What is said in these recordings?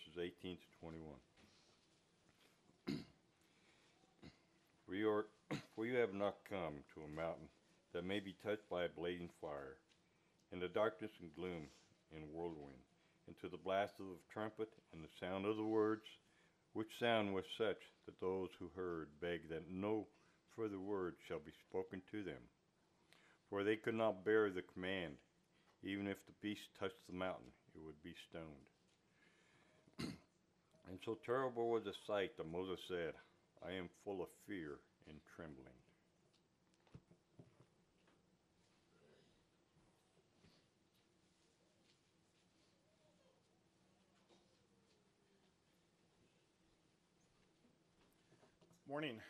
verses 18 to 21. For you have not come to a mountain that may be touched by a blazing fire, and the darkness and gloom and whirlwind, and to the blast of the trumpet and the sound of the words, which sound was such that those who heard begged that no further word shall be spoken to them. For they could not bear the command, even if the beast touched the mountain, it would be stoned. And so terrible was the sight that Moses said, I am full of fear and trembling. Morning.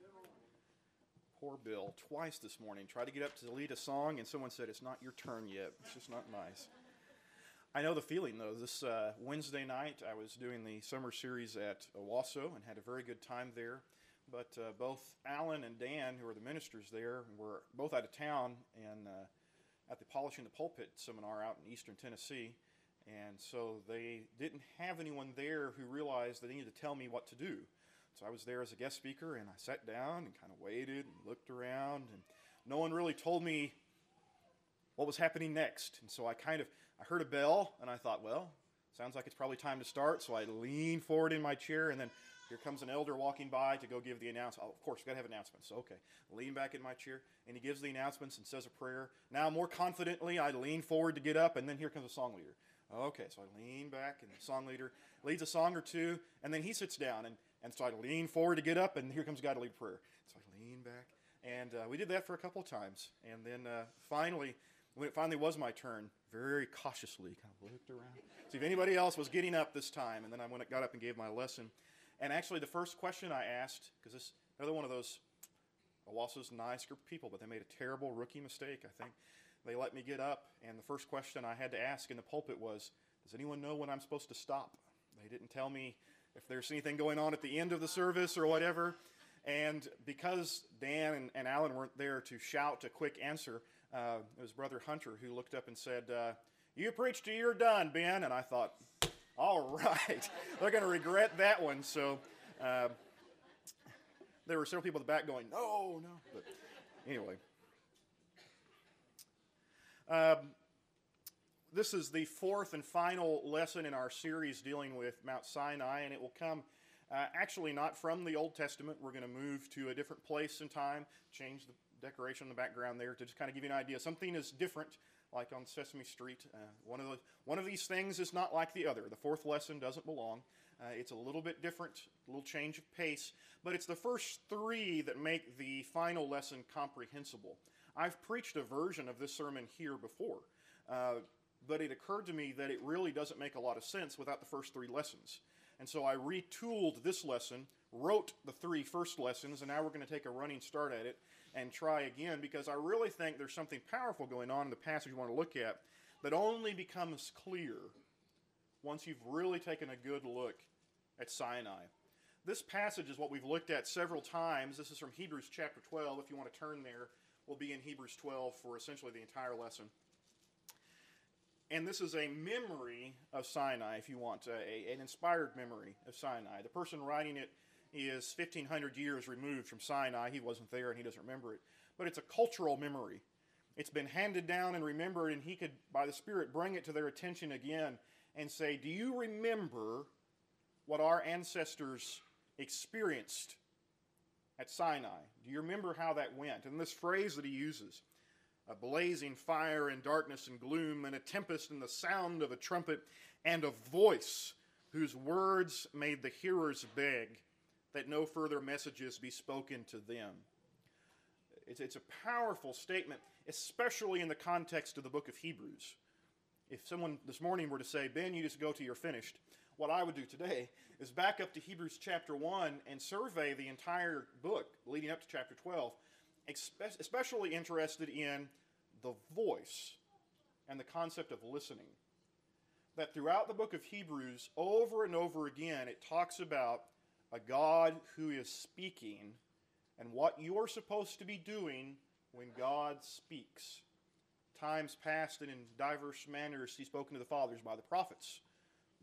Poor Bill, twice this morning. Tried to get up to lead a song, and someone said, it's not your turn yet. It's just not nice. I know the feeling, though. This Wednesday night, I was doing the summer series at Owasso and had a very good time there. But both Alan and Dan, who are the ministers there, were both out of town and at the Polishing the Pulpit seminar out in eastern Tennessee. And so they didn't have anyone there who realized they needed to tell me what to do. So I was there as a guest speaker, and I sat down and kind of waited and looked around, and no one really told me what was happening next. And so I heard a bell, and I thought, well, sounds like it's probably time to start. So I leaned forward in my chair, and then here comes an elder walking by to go give the announcement. Oh, of course, we've got to have announcements. So, okay, lean back in my chair, and he gives the announcements and says a prayer. Now, more confidently, I lean forward to get up, and then here comes a song leader. Okay, so I lean back, and the song leader leads a song or two, and then he sits down, and so I lean forward to get up, and here comes a guy to lead prayer. So I lean back, and we did that for a couple of times. And then finally, when it finally was my turn, very cautiously kind of looked around, see if anybody else was getting up this time. And then I got up and gave my lesson. And actually, the first question I asked, because another one of those, Owasso's a nice group of people, but they made a terrible rookie mistake, I think. They let me get up, and the first question I had to ask in the pulpit was, does anyone know when I'm supposed to stop? They didn't tell me if there's anything going on at the end of the service or whatever. And because Dan and Alan weren't there to shout a quick answer, it was Brother Hunter who looked up and said, you preach till you're done, Ben. And I thought, all right, they're going to regret that one. So there were several people at the back going, no. But anyway. This is the fourth and final lesson in our series dealing with Mount Sinai, and it will come actually not from the Old Testament. We're going to move to a different place in time, change the decoration in the background there to just kind of give you an idea. Something is different, like on Sesame Street. One of these things is not like the other. The fourth lesson doesn't belong. It's a little bit different, a little change of pace, but it's the first three that make the final lesson comprehensible. I've preached a version of this sermon here before, but it occurred to me that it really doesn't make a lot of sense without the first three lessons. And so I retooled this lesson, wrote the three first lessons, and now we're going to take a running start at it and try again, because I really think there's something powerful going on in the passage we want to look at that only becomes clear once you've really taken a good look at Sinai. This passage is what we've looked at several times. This is from Hebrews chapter 12. If you want to turn there, we'll be in Hebrews 12 for essentially the entire lesson. And this is a memory of Sinai, if you want, an inspired memory of Sinai. The person writing it is 1,500 years removed from Sinai. He wasn't there and he doesn't remember it. But it's a cultural memory. It's been handed down and remembered, and he could, by the Spirit, bring it to their attention again and say, do you remember what our ancestors experienced at Sinai? Do you remember how that went? And this phrase that he uses, a blazing fire and darkness and gloom, and a tempest and the sound of a trumpet, and a voice whose words made the hearers beg that no further messages be spoken to them. It's a powerful statement, especially in the context of the book of Hebrews. If someone this morning were to say, Ben, you just go till you're finished, what I would do today is back up to Hebrews chapter 1 and survey the entire book leading up to chapter 12, especially interested in the voice and the concept of listening. That throughout the book of Hebrews, over and over again, it talks about a God who is speaking and what you're supposed to be doing when God speaks. Times past and in diverse manners he's spoken to the fathers by the prophets.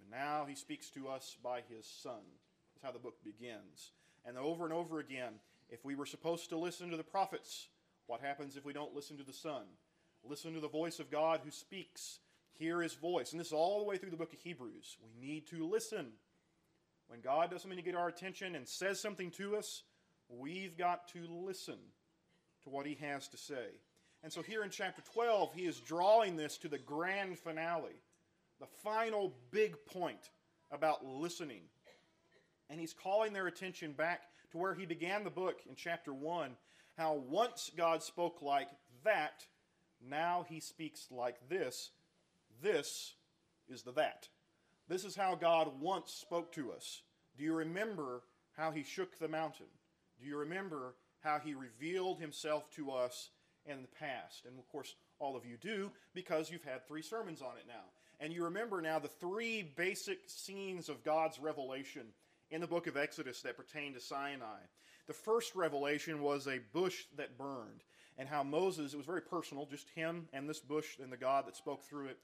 And now he speaks to us by his Son. That's how the book begins. And over again, if we were supposed to listen to the prophets, what happens if we don't listen to the Son? Listen to the voice of God who speaks. Hear his voice. And this is all the way through the book of Hebrews. We need to listen. When God does something to get our attention and says something to us, we've got to listen to what he has to say. And so here in chapter 12, he is drawing this to the grand finale, the final big point about listening. And he's calling their attention back to where he began the book in chapter 1, how once God spoke like that, now he speaks like this. This is the that. This is how God once spoke to us. Do you remember how he shook the mountain? Do you remember how he revealed himself to us in the past? And of course, all of you do, because you've had 3 sermons on it now. And you remember now the 3 basic scenes of God's revelation in the book of Exodus that pertain to Sinai. The first revelation was a bush that burned, and how Moses, it was very personal, just him and this bush and the God that spoke through it.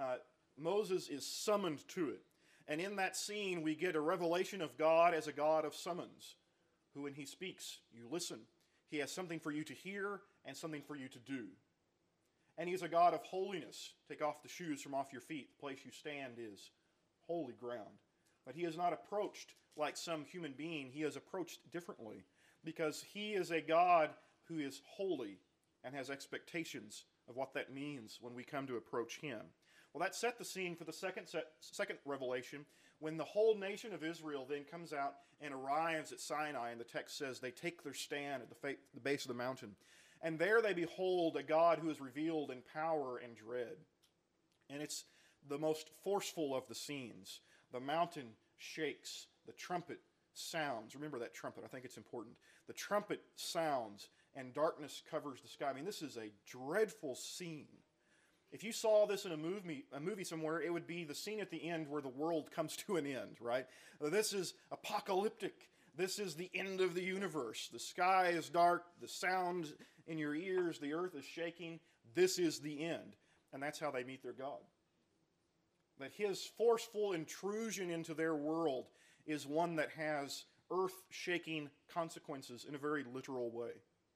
Moses is summoned to it. And in that scene, we get a revelation of God as a God of summons, who when he speaks, you listen. He has something for you to hear and something for you to do. And he's a God of holiness. Take off the shoes from off your feet. The place you stand is holy ground. But he is not approached like some human being. He is approached differently because he is a God who is holy and has expectations of what that means when we come to approach him. Well, that set the scene for the second revelation, when the whole nation of Israel then comes out and arrives at Sinai, and the text says they take their stand at the base of the mountain. And there they behold a God who is revealed in power and dread. And it's the most forceful of the scenes. The mountain shakes. The trumpet sounds. Remember that trumpet. I think it's important. The trumpet sounds and darkness covers the sky. I mean, this is a dreadful scene. If you saw this in a movie somewhere, it would be the scene at the end where the world comes to an end, right? This is apocalyptic. This is the end of the universe. The sky is dark. The sound in your ears, the earth is shaking. This is the end. And that's how they meet their God. That his forceful intrusion into their world is one that has earth-shaking consequences in a very literal way.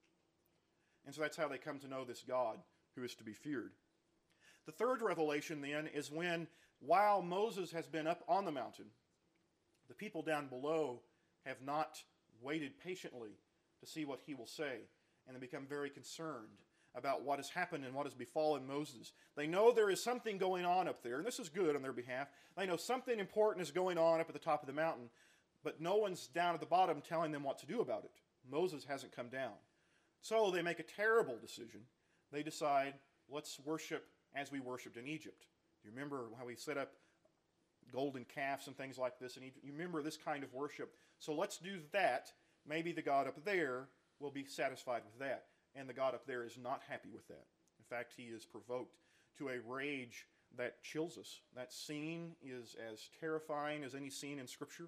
And so that's how they come to know this God who is to be feared. The third revelation then is when, while Moses has been up on the mountain, the people down below have not waited patiently to see what he will say, and they become very concerned about what has happened and what has befallen Moses. They know there is something going on up there, and this is good on their behalf. They know something important is going on up at the top of the mountain, but no one's down at the bottom telling them what to do about it. Moses hasn't come down. So they make a terrible decision. They decide, let's worship as we worshipped in Egypt. You remember how we set up golden calves and things like this in Egypt? You remember this kind of worship. So let's do that. Maybe the God up there will be satisfied with that. And the God up there is not happy with that. In fact, he is provoked to a rage that chills us. That scene is as terrifying as any scene in Scripture,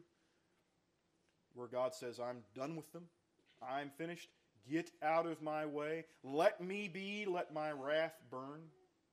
where God says, I'm done with them. I'm finished. Get out of my way. Let me be. Let my wrath burn.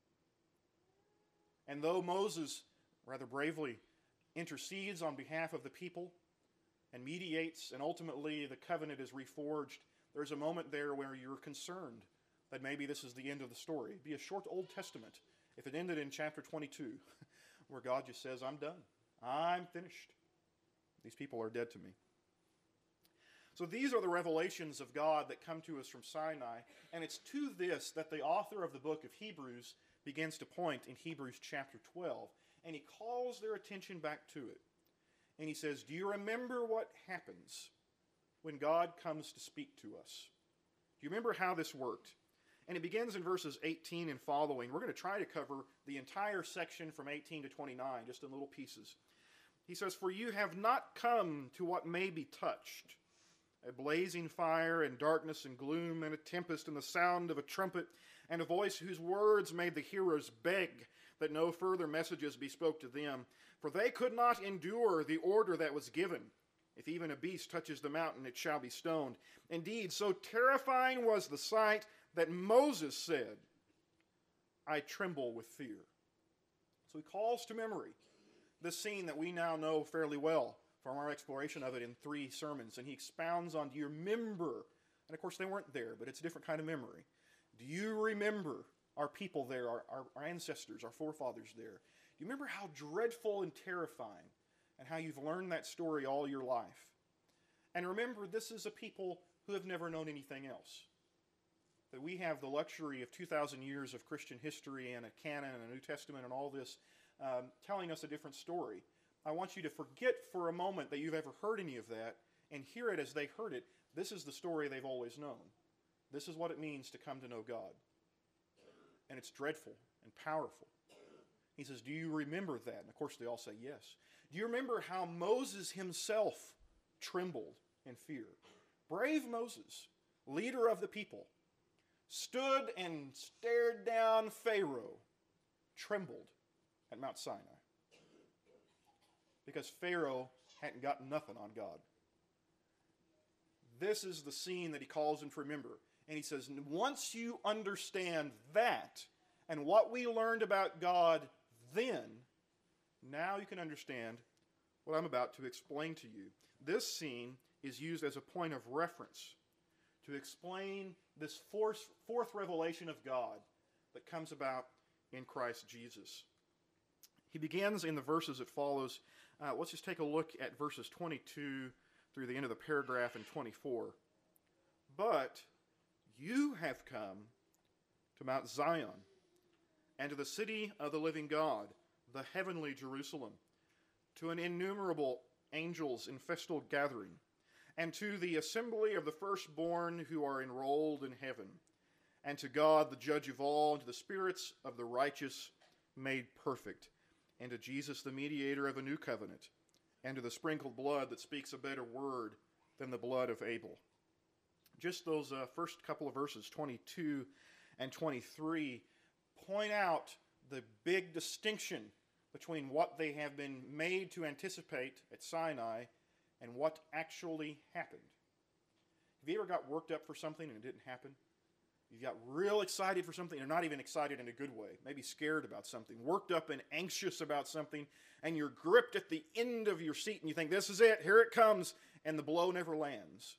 And though Moses rather bravely intercedes on behalf of the people and mediates, and ultimately the covenant is reforged, there's a moment there where you're concerned that maybe this is the end of the story. It'd be a short Old Testament if it ended in chapter 22, where God just says, I'm done. I'm finished. These people are dead to me. So these are the revelations of God that come to us from Sinai, and it's to this that the author of the book of Hebrews begins to point in Hebrews chapter 12, and he calls their attention back to it. And he says, do you remember what happens when God comes to speak to us? Do you remember how this worked? And it begins in verses 18 and following. We're going to try to cover the entire section from 18 to 29, just in little pieces. He says, for you have not come to what may be touched, a blazing fire and darkness and gloom and a tempest and the sound of a trumpet and a voice whose words made the hearers beg that no further messages be spoke to them. For they could not endure the order that was given. If even a beast touches the mountain, it shall be stoned. Indeed, so terrifying was the sight that Moses said, I tremble with fear. So he calls to memory this scene that we now know fairly well from our exploration of it in 3 sermons, and he expounds on, do you remember? And of course they weren't there, but it's a different kind of memory. Do you remember our people there, our ancestors, our forefathers there? Do you remember how dreadful and terrifying, and how you've learned that story all your life? And remember, this is a people who have never known anything else. That we have the luxury of 2,000 years of Christian history and a canon and a New Testament and all this telling us a different story. I want you to forget for a moment that you've ever heard any of that and hear it as they heard it. This is the story they've always known. This is what it means to come to know God. And it's dreadful and powerful. He says, do you remember that? And of course they all say yes. Do you remember how Moses himself trembled in fear? Brave Moses, leader of the people, stood and stared down Pharaoh, trembled at Mount Sinai. Because Pharaoh hadn't gotten nothing on God. This is the scene that he calls him to remember. And he says, once you understand that and what we learned about God then, now you can understand what I'm about to explain to you. This scene is used as a point of reference to explain this fourth revelation of God that comes about in Christ Jesus. He begins in the verses that follows. Let's just take a look at verses 22 through the end of the paragraph in 24. But you have come to Mount Zion and to the city of the living God, the heavenly Jerusalem, to an innumerable angels in festal gathering, and to the assembly of the firstborn who are enrolled in heaven, and to God, the judge of all, and to the spirits of the righteous made perfect, and to Jesus, the mediator of a new covenant, and to the sprinkled blood that speaks a better word than the blood of Abel. Just those first couple of verses, 22 and 23, point out the big distinction between what they have been made to anticipate at Sinai and what actually happened. Have you ever got worked up for something and it didn't happen? You got real excited for something, or not even excited in a good way, maybe scared about something, worked up and anxious about something, and you're gripped at the end of your seat and you think, this is it, here it comes, and the blow never lands.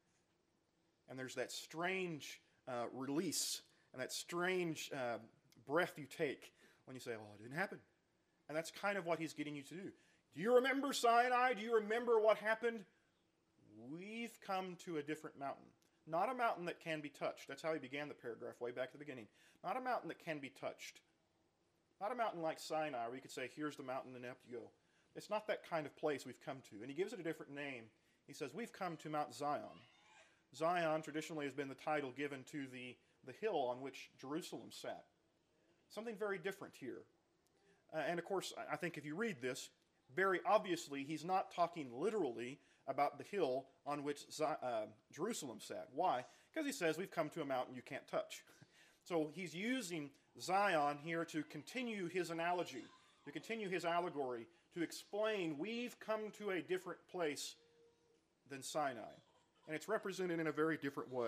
And there's that strange release and that strange breath you take when you say, oh, it didn't happen. And that's kind of what he's getting you to do. Do you remember Sinai? Do you remember what happened? We've come to a different mountain. Not a mountain that can be touched. That's how he began the paragraph way back at the beginning. Not a mountain that can be touched. Not a mountain like Sinai where you could say, here's the mountain and up you go. It's not that kind of place we've come to. And he gives it a different name. He says, we've come to Mount Zion. Zion traditionally has been the title given to the hill on which Jerusalem sat. Something very different here. And of course, I think if you read this, very obviously he's not talking literally about the hill on which Jerusalem sat. Why? Because he says we've come to a mountain you can't touch. So he's using Zion here to continue his analogy, to continue his allegory, to explain we've come to a different place than Sinai. And it's represented in a very different way.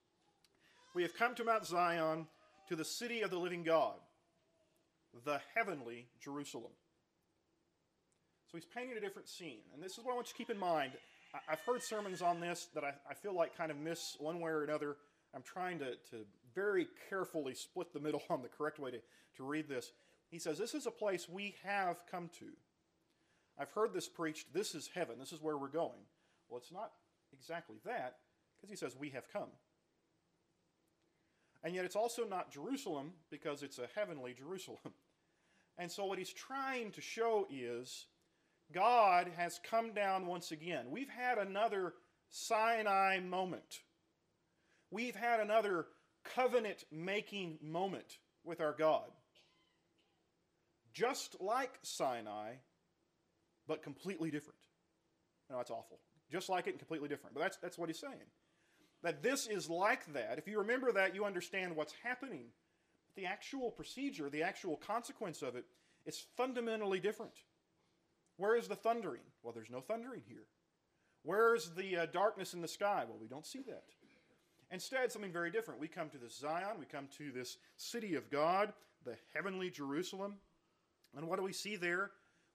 We have come to Mount Zion, to the city of the living God, the heavenly Jerusalem. So he's painting a different scene. And this is what I want you to keep in mind. I've heard sermons on this that I feel like kind of miss one way or another. I'm trying to very carefully split the middle on the correct way to read this. He says, this is a place we have come to. I've heard this preached, this is heaven, this is where we're going. Well, it's not exactly that, because he says we have come. And yet it's also not Jerusalem, because it's a heavenly Jerusalem. And so what he's trying to show is God has come down once again. We've had another Sinai moment. We've had another covenant-making moment with our God. Just like Sinai, but completely different. No, that's awful. Just like it and completely different. But that's what he's saying. That this is like that. If you remember that, you understand what's happening. But the actual procedure, the actual consequence of it, is fundamentally different. Where is the thundering? Well, there's no thundering here. Where is the darkness in the sky? Well, we don't see that. Instead, something very different. We come to this Zion. We come to this city of God, the heavenly Jerusalem. And what do we see there?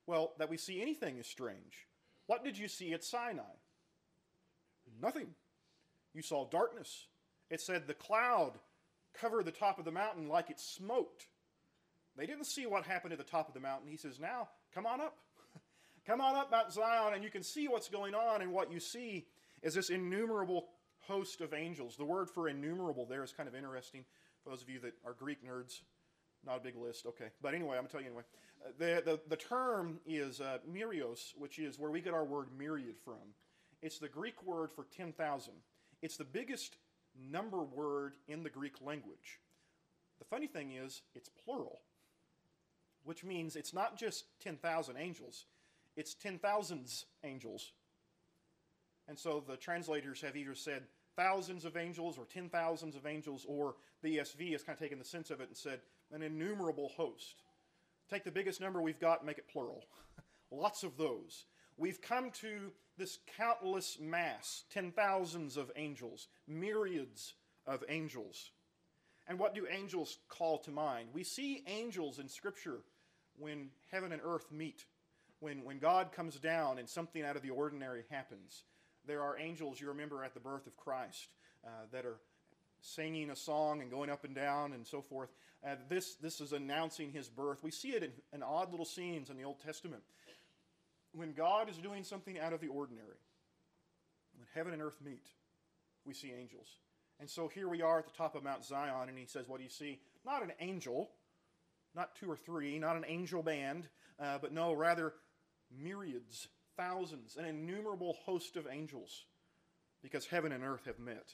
Well, that we see anything is strange. What did you see at Sinai? Nothing. You saw darkness. It said the cloud covered the top of the mountain like it smoked. They didn't see what happened at the top of the mountain. He says, now, come on up. Come on up Mount Zion, and you can see what's going on. And what you see is this innumerable host of angels. The word for innumerable there is kind of interesting. For those of you that are Greek nerds, not a big list, okay. But anyway, I'm going to tell you anyway. The term is myrios, which is where we get our word myriad from. It's the Greek word for 10,000. It's the biggest number word in the Greek language. The funny thing is, it's plural, which means it's not just 10,000 angels, it's 10,000s angels. And so the translators have either said thousands of angels or 10,000s of angels, or the ESV has kind of taken the sense of it and said an innumerable host. Take the biggest number we've got and make it plural. Lots of those. We've come to this countless mass, 10,000s of angels, myriads of angels. And what do angels call to mind? We see angels in Scripture when heaven and earth meet, when God comes down and something out of the ordinary happens. There are angels, you remember, at the birth of Christ that are singing a song and going up and down and so forth. This is announcing his birth. We see it in odd little scenes in the Old Testament. When God is doing something out of the ordinary, when heaven and earth meet, we see angels. And so here we are at the top of Mount Zion, and he says, what do you see? Not an angel, not two or three, not an angel band, but no, rather myriads, thousands, an innumerable host of angels, because heaven and earth have met.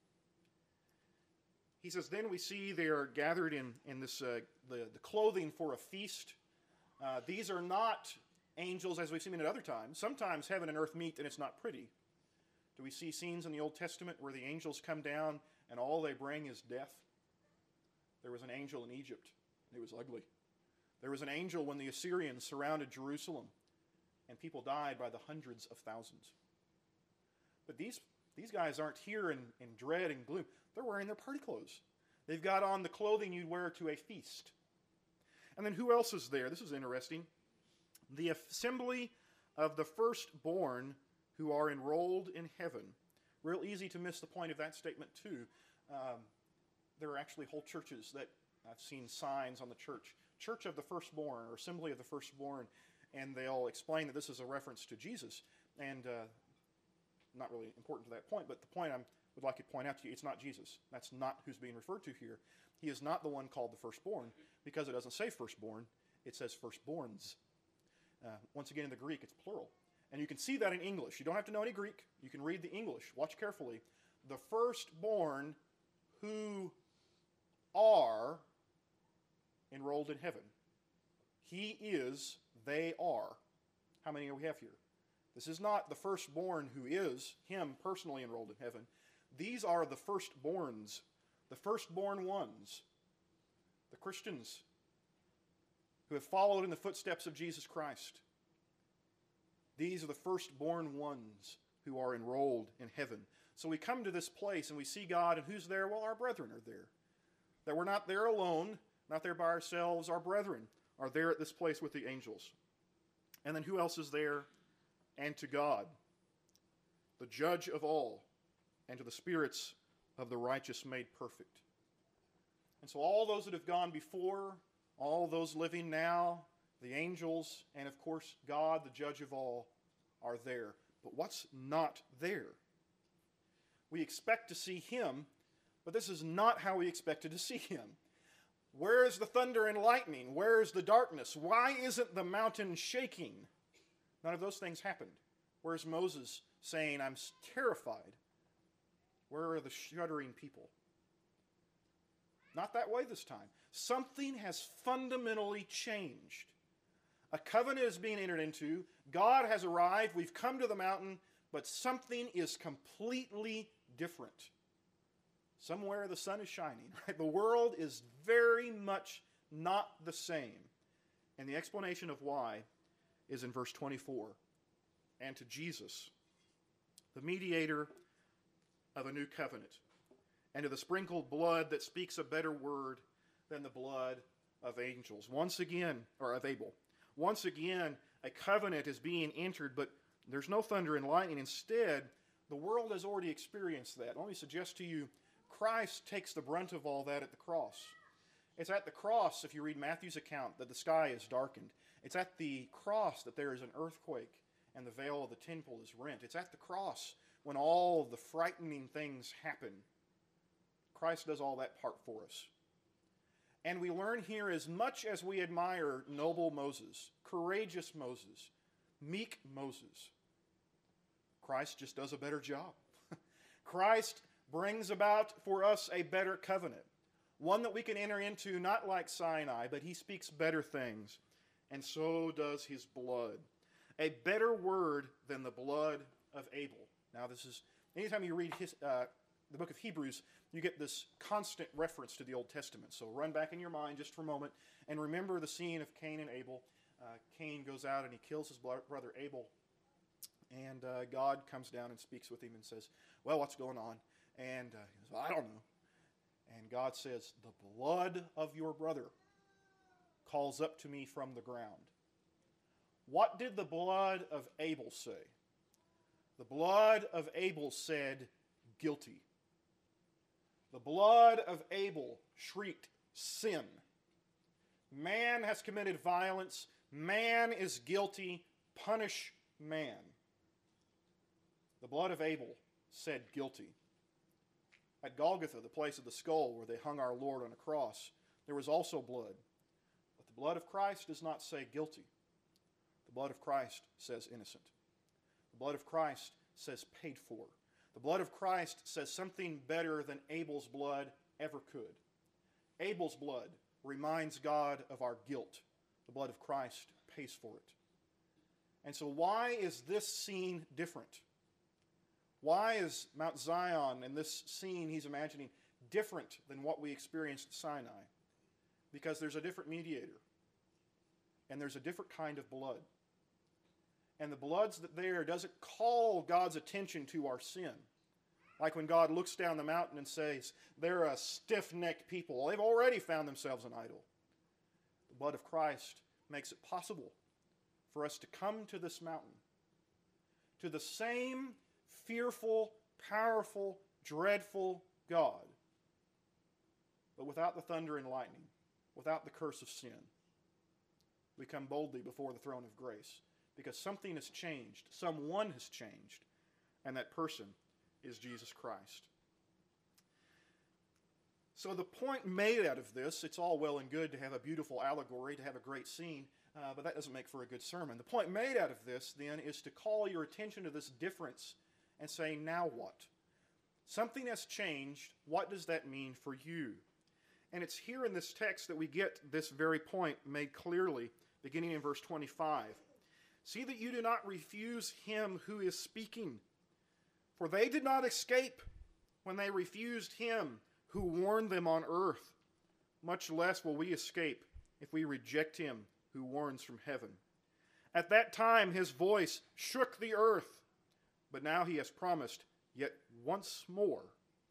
He says, then we see they are gathered in this the clothing for a feast. These are not angels as we've seen at other times. Sometimes heaven and earth meet and it's not pretty. Do we see scenes in the Old Testament where the angels come down and all they bring is death? There was an angel in Egypt. It was ugly. There was an angel when the Assyrians surrounded Jerusalem and people died by the hundreds of thousands. But these guys aren't here in dread and gloom. They're wearing their party clothes. They've got on the clothing you'd wear to a feast. And then who else is there? This is interesting. The assembly of the firstborn who are enrolled in heaven. Real easy to miss the point of that statement too. There are actually whole churches that I've seen signs on the Church of the Firstborn or Assembly of the Firstborn, and they'll explain that this is a reference to Jesus. And not really important to that point, but the point I would like to point out to you, it's not Jesus. That's not who's being referred to here. He is not the one called the firstborn, because it doesn't say firstborn, it says firstborns. Once again, in the Greek, it's plural. And you can see that in English. You don't have to know any Greek. You can read the English. Watch carefully. The firstborn who are enrolled in heaven. He is, they are. How many do we have here? This is not the firstborn who is, him personally enrolled in heaven. These are the firstborns, the firstborn ones, the Christians who have followed in the footsteps of Jesus Christ. These are the firstborn ones who are enrolled in heaven. So we come to this place and we see God, and who's there? Well, our brethren are there. That we're not there alone, not there by ourselves. Our brethren are there at this place with the angels. And then who else is there? And to God, the judge of all, and to the spirits of the righteous made perfect. And so all those that have gone before, all those living now, the angels, and of course God, the judge of all, are there. But what's not there? We expect to see him, but this is not how we expected to see him. Where is the thunder and lightning? Where is the darkness? Why isn't the mountain shaking? None of those things happened. Where's Moses saying, I'm terrified? Where are the shuddering people? Not that way this time. Something has fundamentally changed. A covenant is being entered into. God has arrived. We've come to the mountain, but something is completely different. Somewhere the sun is shining. Right? The world is very much not the same. And the explanation of why is in verse 24. And to Jesus, the mediator of a new covenant, and to the sprinkled blood that speaks a better word than the blood of angels. Once again, or of Abel. Once again, a covenant is being entered, but there's no thunder and lightning. Instead, the world has already experienced that. Let me suggest to you, Christ takes the brunt of all that at the cross. It's at the cross, if you read Matthew's account, that the sky is darkened. It's at the cross that there is an earthquake and the veil of the temple is rent. It's at the cross when all of the frightening things happen. Christ does all that part for us. And we learn here, as much as we admire noble Moses, courageous Moses, meek Moses, Christ just does a better job. Christ brings about for us a better covenant, one that we can enter into not like Sinai, but he speaks better things, and so does his blood. A better word than the blood of Abel. Now this is, anytime you read the book of Hebrews, you get this constant reference to the Old Testament. So run back in your mind just for a moment and remember the scene of Cain and Abel. Cain goes out and he kills his brother Abel. And God comes down and speaks with him and says, well, what's going on? And he says, I don't know. And God says, the blood of your brother calls up to me from the ground. What did the blood of Abel say? The blood of Abel said, guilty. The blood of Abel shrieked, sin. Man has committed violence. Man is guilty. Punish man. The blood of Abel said guilty. At Golgotha, the place of the skull where they hung our Lord on a cross, there was also blood. But the blood of Christ does not say guilty. The blood of Christ says innocent. The blood of Christ says paid for. The blood of Christ says something better than Abel's blood ever could. Abel's blood reminds God of our guilt. The blood of Christ pays for it. And so why is this scene different? Why is Mount Zion and this scene he's imagining different than what we experienced at Sinai? Because there's a different mediator. And there's a different kind of blood. And the blood's that there doesn't call God's attention to our sin. Like when God looks down the mountain and says, they're a stiff-necked people. They've already found themselves an idol. The blood of Christ makes it possible for us to come to this mountain, to the same fearful, powerful, dreadful God, but without the thunder and lightning, without the curse of sin. We come boldly before the throne of grace because something has changed, someone has changed, and that person is Jesus Christ. So the point made out of this, it's all well and good to have a beautiful allegory, to have a great scene, but that doesn't make for a good sermon. The point made out of this, then, is to call your attention to this difference and say, now what? Something has changed. What does that mean for you? And it's here in this text that we get this very point made clearly, beginning in verse 25. See that you do not refuse him who is speaking, for they did not escape when they refused him who warned them on earth. Much less will we escape if we reject him who warns from heaven. At that time his voice shook the earth, but now he has promised, yet once more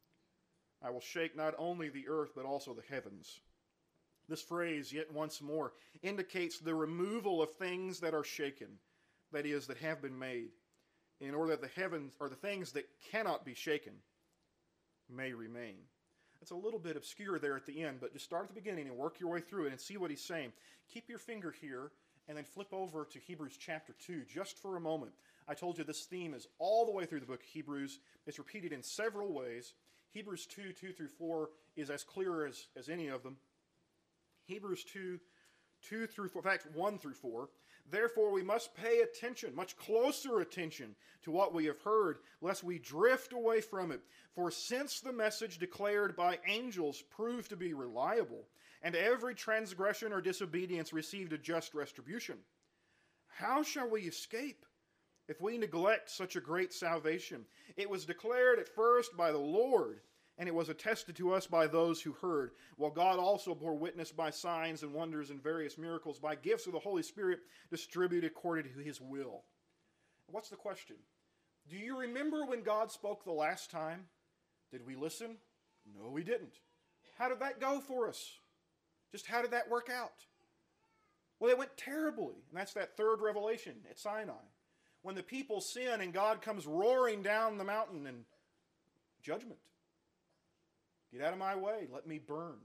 I will shake not only the earth but also the heavens. This phrase, yet once more, indicates the removal of things that are shaken, that is, that have been made, in order that the heavens, or the things that cannot be shaken, may remain. It's a little bit obscure there at the end, but just start at the beginning and work your way through it and see what he's saying. Keep your finger here and then flip over to Hebrews chapter 2 just for a moment. I told you this theme is all the way through the book of Hebrews. It's repeated in several ways. Hebrews 2, 2 through 4 is as clear as any of them. Hebrews 2, 2 through 4, in fact, 1 through 4. Therefore, we must pay attention, much closer attention to what we have heard, lest we drift away from it. For since the message declared by angels proved to be reliable, and every transgression or disobedience received a just retribution, how shall we escape if we neglect such a great salvation? It was declared at first by the Lord, and it was attested to us by those who heard, while God also bore witness by signs and wonders and various miracles, by gifts of the Holy Spirit distributed according to his will. What's the question? Do you remember when God spoke the last time? Did we listen? No, we didn't. How did that go for us? Just how did that work out? Well, it went terribly. And that's that third revelation at Sinai. When the people sin and God comes roaring down the mountain in judgment. Get out of my way. Let me burn.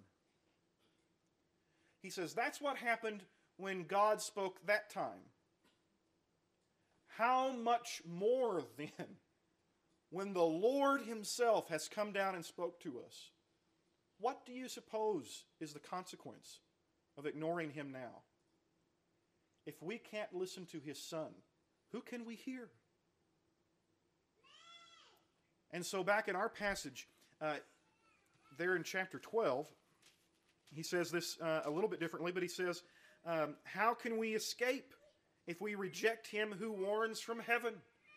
He says that's what happened when God spoke that time. How much more then when the Lord himself has come down and spoke to us? What do you suppose is the consequence of ignoring him now? If we can't listen to his Son, who can we hear? And so back in our passage, there in chapter 12, he says this a little bit differently, but he says, how can we escape if we reject him who warns from heaven?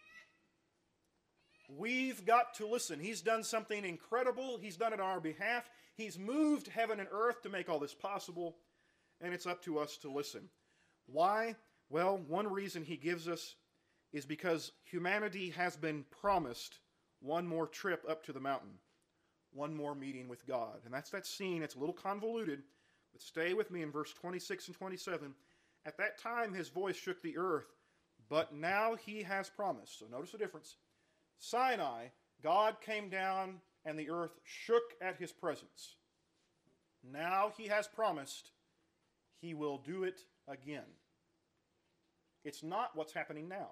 We've got to listen. He's done something incredible. He's done it on our behalf. He's moved heaven and earth to make all this possible, and it's up to us to listen. Why? Well, one reason he gives us is because humanity has been promised one more trip up to the mountain, one more meeting with God. And that's that scene. It's a little convoluted, but stay with me in verse 26 and 27. At that time his voice shook the earth, but now he has promised. So notice the difference. Sinai, God came down and the earth shook at his presence. Now he has promised he will do it again. It's not what's happening now.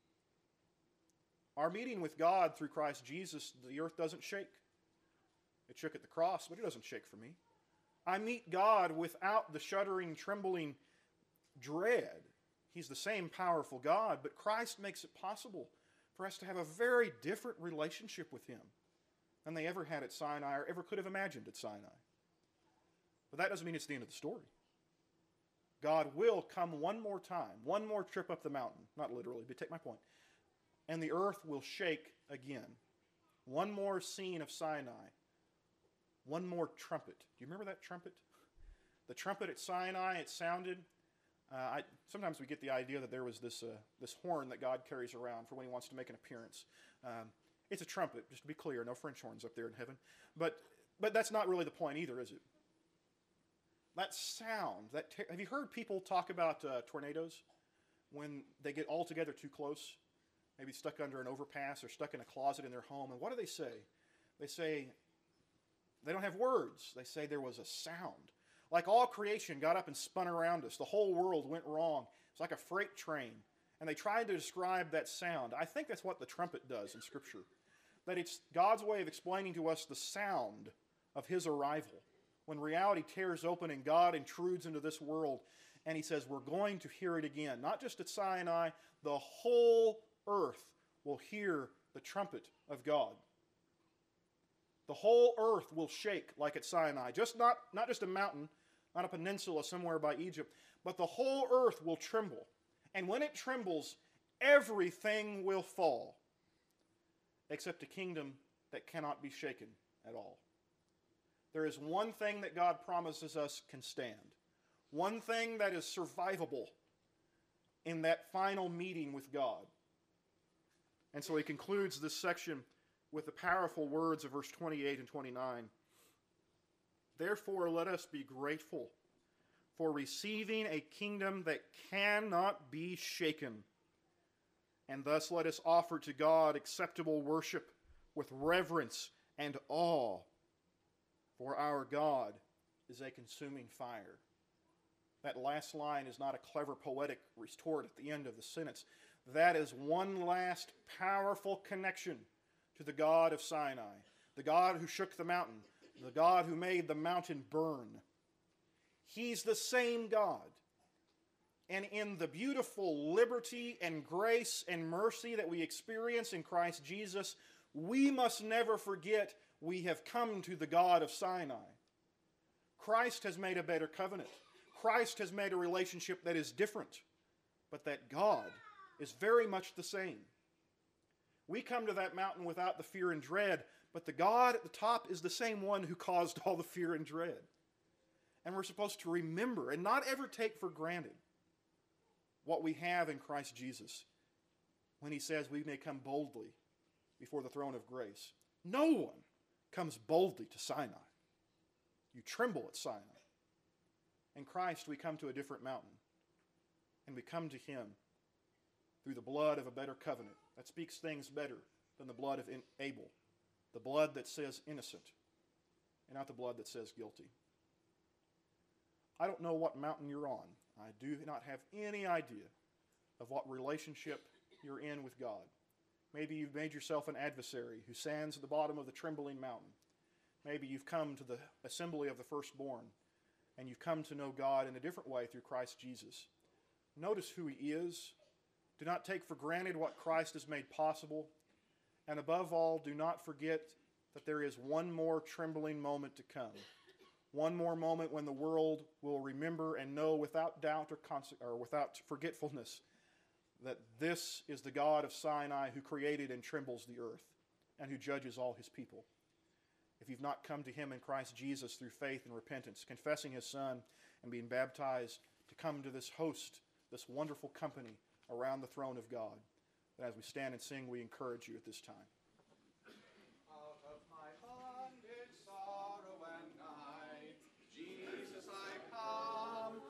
Our meeting with God through Christ Jesus, the earth doesn't shake. It shook at the cross, but it doesn't shake for me. I meet God without the shuddering, trembling dread. He's the same powerful God, but Christ makes it possible for us to have a very different relationship with him than they ever had at Sinai or ever could have imagined at Sinai. But that doesn't mean it's the end of the story. God will come one more time, one more trip up the mountain, not literally, but take my point, and the earth will shake again. One more scene of Sinai, one more trumpet. Do you remember that trumpet? The trumpet at Sinai, it sounded. Sometimes we get the idea that there was this horn that God carries around for when he wants to make an appearance. It's a trumpet, just to be clear. No French horns up there in heaven. But that's not really the point either, is it? That sound. Have you heard people talk about tornadoes when they get all together too close? Maybe stuck under an overpass or stuck in a closet in their home. And what do they say? They say they don't have words. They say there was a sound. Like all creation got up and spun around us. The whole world went wrong. It's like a freight train. And they tried to describe that sound. I think that's what the trumpet does in Scripture. That it's God's way of explaining to us the sound of his arrival. When reality tears open and God intrudes into this world and he says, we're going to hear it again. Not just at Sinai, the whole earth will hear the trumpet of God. The whole earth will shake like at Sinai. Not just a mountain, not a peninsula somewhere by Egypt, but the whole earth will tremble. And when it trembles, everything will fall, except a kingdom that cannot be shaken at all. There is one thing that God promises us can stand. One thing that is survivable in that final meeting with God. And so he concludes this section with the powerful words of verse 28 and 29. Therefore, let us be grateful for receiving a kingdom that cannot be shaken. And thus let us offer to God acceptable worship with reverence and awe. For our God is a consuming fire. That last line is not a clever poetic retort at the end of the sentence. That is one last powerful connection to the God of Sinai, the God who shook the mountain, the God who made the mountain burn. He's the same God. And in the beautiful liberty and grace and mercy that we experience in Christ Jesus, we must never forget we have come to the God of Sinai. Christ has made a better covenant. Christ has made a relationship that is different, but that God is very much the same. We come to that mountain without the fear and dread, but the God at the top is the same one who caused all the fear and dread. And we're supposed to remember and not ever take for granted what we have in Christ Jesus when he says we may come boldly before the throne of grace. No one comes boldly to Sinai. You tremble at Sinai. In Christ, we come to a different mountain, and we come to him through the blood of a better covenant that speaks things better than the blood of Abel, the blood that says innocent, and not the blood that says guilty. I don't know what mountain you're on. I do not have any idea of what relationship you're in with God. Maybe you've made yourself an adversary who stands at the bottom of the trembling mountain. Maybe you've come to the assembly of the firstborn, and you've come to know God in a different way through Christ Jesus. Notice who he is. Do not take for granted what Christ has made possible. And above all, do not forget that there is one more trembling moment to come. One more moment when the world will remember and know without doubt or without forgetfulness that this is the God of Sinai who created and trembles the earth and who judges all his people. If you've not come to him in Christ Jesus through faith and repentance, confessing his Son and being baptized to come to this host, this wonderful company around the throne of God, then as we stand and sing, we encourage you at this time.